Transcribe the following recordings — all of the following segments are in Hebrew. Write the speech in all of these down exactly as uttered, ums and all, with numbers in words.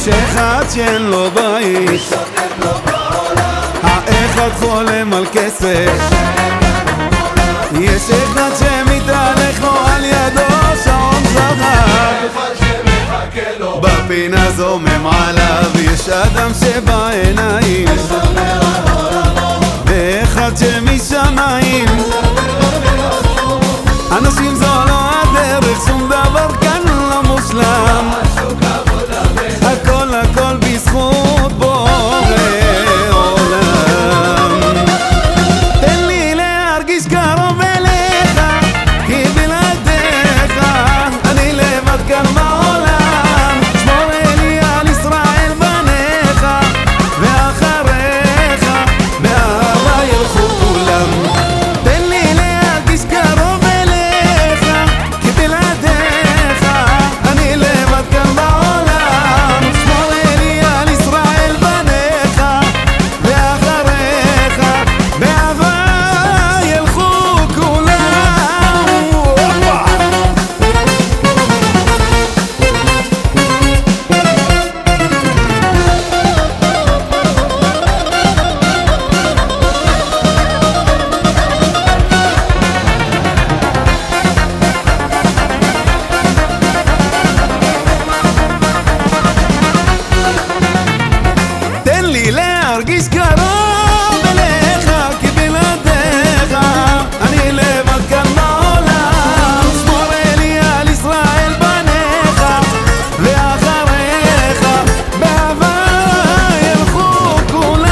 יש אחד שאין לו בית, האחד חולם על כסף, יש אחד שמתהלך לו על ידו שעון זהב, בפינה זומם עליו יש אדם שבעיניים, ואחד שמשמיים. אנשים זו לא הדרך, שום דבר כאן לא מושלם, הכל הכל בזכות בורא עולם. תן לי להרגיש קרוב אליך, כי בלעדיך אני לבד כאן בעולם. שמור לי על ישראל בניך, ואחריך באהבה ילכו כולם. תן לי להרגיש קרוב אליך, כי בלעדיך אני לבד כאן בעולם. שמור לי על ישראל בניך, ואחריך באהבה ילכו כולם. תן לי להרגיש קרוב אליך, כי בלעדיך אני לבד כאן בעולם. שמור לי על ישראל בניך, ואחריך באהבה ילכו כולם.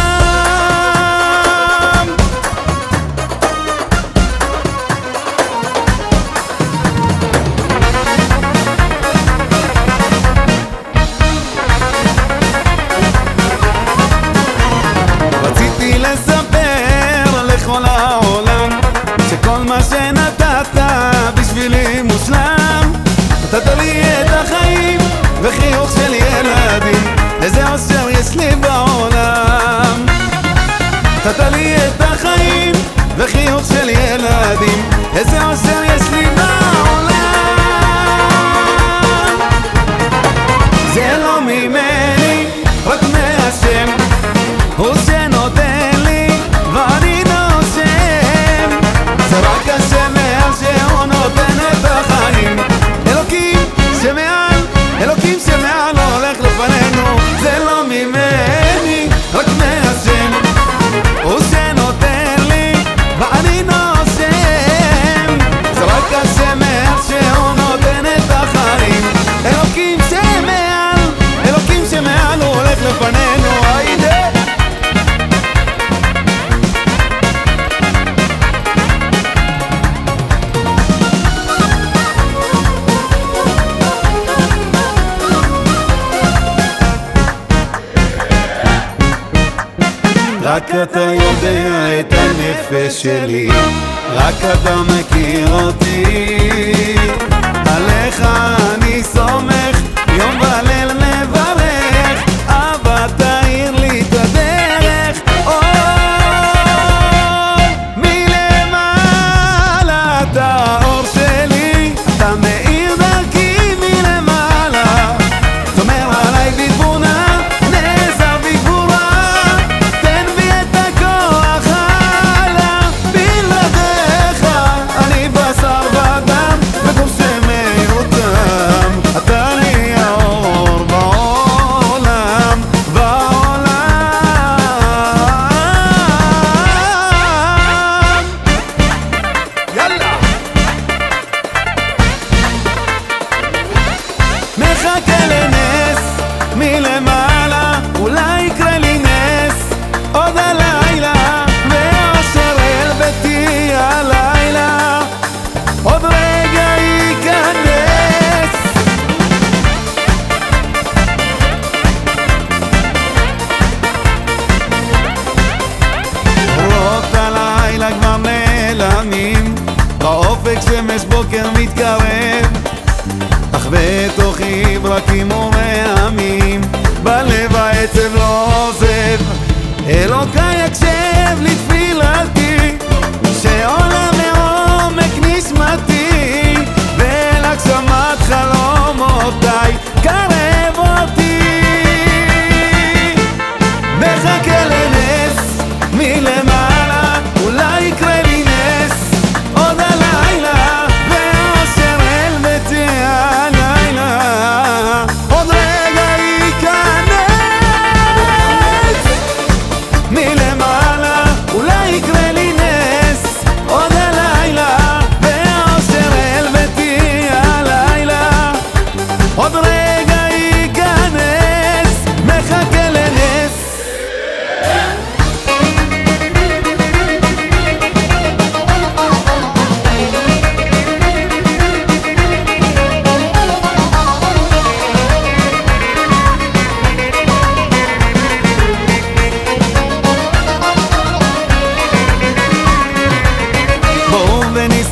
רציתי לספר לכל העולם שכל מה שנתת בשבילי מושלם. נתת לי את החיים וחיוך של ילדים, איזה אושר יש לי בעולם. נתת לי את החיים וחיוך של ילדים, איזה אושר יש לי בעולם. זה לא ממני, רק מהשם, הוא שנותן לי ואני נושם. זה רק השם מעל שהוא נותן את החיים, אלוקים שמעל, אלוקים שמעל הולך לפנינו. זה לא ממני, רק מהשם, הוא שנותן לי ואני נושם. זה רק השם מעל שהוא נותן את החיים, אלוקים שמעל, אלוקים שמעל הוא הולך לפנינו. היידה רק אתה יודע את הנפש שלי, רק אתה מכיר אותי. עליך אני סומך, יום וליל מברך, אבא תאיר לי את הדרך. אוי, מלמעלה אתה האור שלי, אתה מאיר דרכי מלמעלה, שומר עליי בתבונה, נעזר בגבורה, תן בי את הכוח הלאה. בלעדיך אני בשר ודם וגוף שמיותם, אתה לי האור בעולם, בעולם. יאללה מחכה לנס מלמעלה, אולי יקרה לי נס עוד הלילה, ואושר אל ביתי הלילה עוד רגע ייכנס. אורות הלילה כבר נעלמים, באופק שמש בוקר מתקרב, אך בתוכי ברקים ורעמים, בלב העצב לא עוזב. אלוקיי הקשב לתפילתי, שעולה מעומק נשמתי, ואל הגשמת חלומותיי קרב אותי.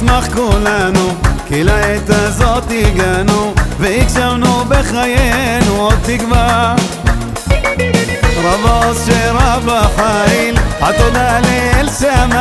נשמח כולנו, כי לעת הזאת הגענו והגשמנו בחיינו עוד תקווה. רב אושר רב החיל, התודה לאל שמיים